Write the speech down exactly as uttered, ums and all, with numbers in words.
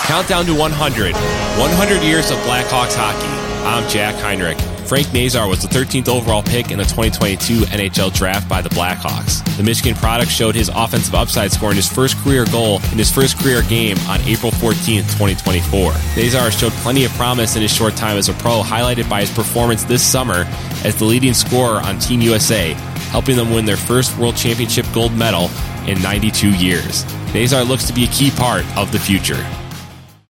Countdown to one hundred. one hundred years of Blackhawks hockey. I'm Jack Heinrich. Frank Nazar was the thirteenth overall pick in the twenty twenty-two N H L draft by the Blackhawks. The Michigan product showed his offensive upside, scoring his first career goal in his first career game on April fourteenth, twenty twenty-four. Nazar showed plenty of promise in his short time as a pro, highlighted by his performance this summer as the leading scorer on Team U S A, helping them win their first World Championship gold medal in ninety-two years. Nazar looks to be a key part of the future.